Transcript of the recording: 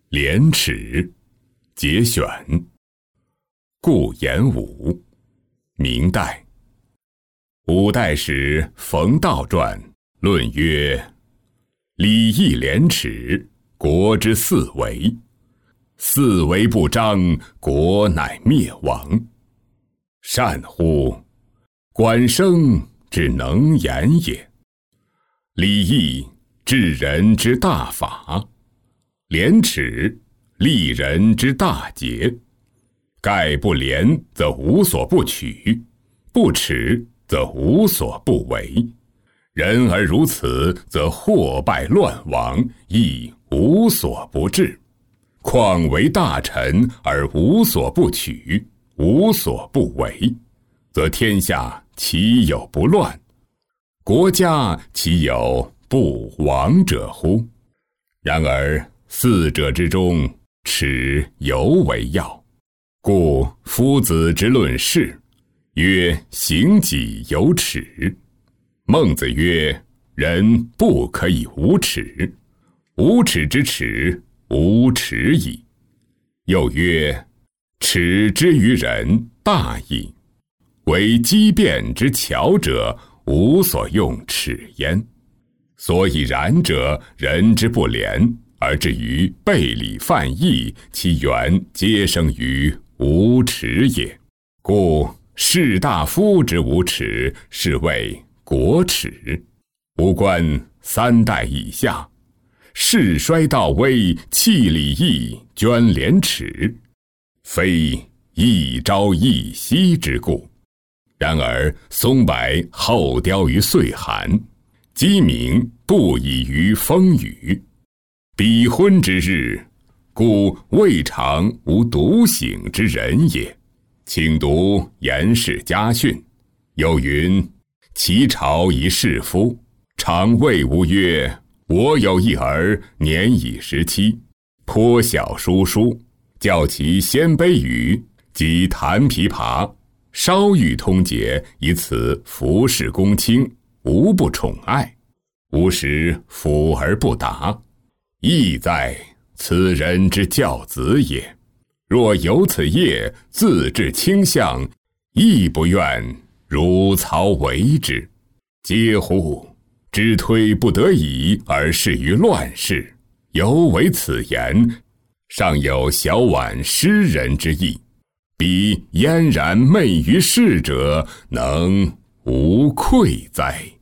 廉耻节选。顾炎武，明代。五代时冯道传论曰：礼义廉耻，国之四维。四维不张，国乃灭亡。善乎！管生之能言也。礼义，治人之大法；廉耻，立人之大节。盖不廉，则无所不取；不耻，则无所不为。人而如此，则祸败乱亡，亦无所不至。况为大臣而无所不取，无所不为，则天下岂有不乱？国家岂有不亡者乎？然而四者之中，耻尤为要。故夫子之论事，曰：行己有耻。孟子曰：人不可以无耻。无耻之耻，无耻矣。又曰：耻之于人，大矣。为机变之巧者，无所用耻焉。所以然者，人之不廉，而至于背礼犯义，其源皆生于无耻也。故士大夫之无耻，是谓国耻。吾观三代以下，世衰道危，弃礼义，捐廉耻，非一朝一夕之故。然而松柏后凋于岁寒，鸡鸣不已于风雨。彼昏之日，故未尝无独醒之人也。请读颜氏家训，有云：其朝一士夫，常谓吾曰：我有一儿，年已17，颇晓书书，教其鲜卑语及弹琵琶，稍欲通解，以此服侍公卿，无不宠爱。吾时抚而不答，亦在此人之教子也。若有此业，自致倾向，亦不愿如曹为之。嗟乎！知推不得已而事于乱世，犹为此言，尚有小婉诗人之意。彼嫣然昧于世者，能无愧哉？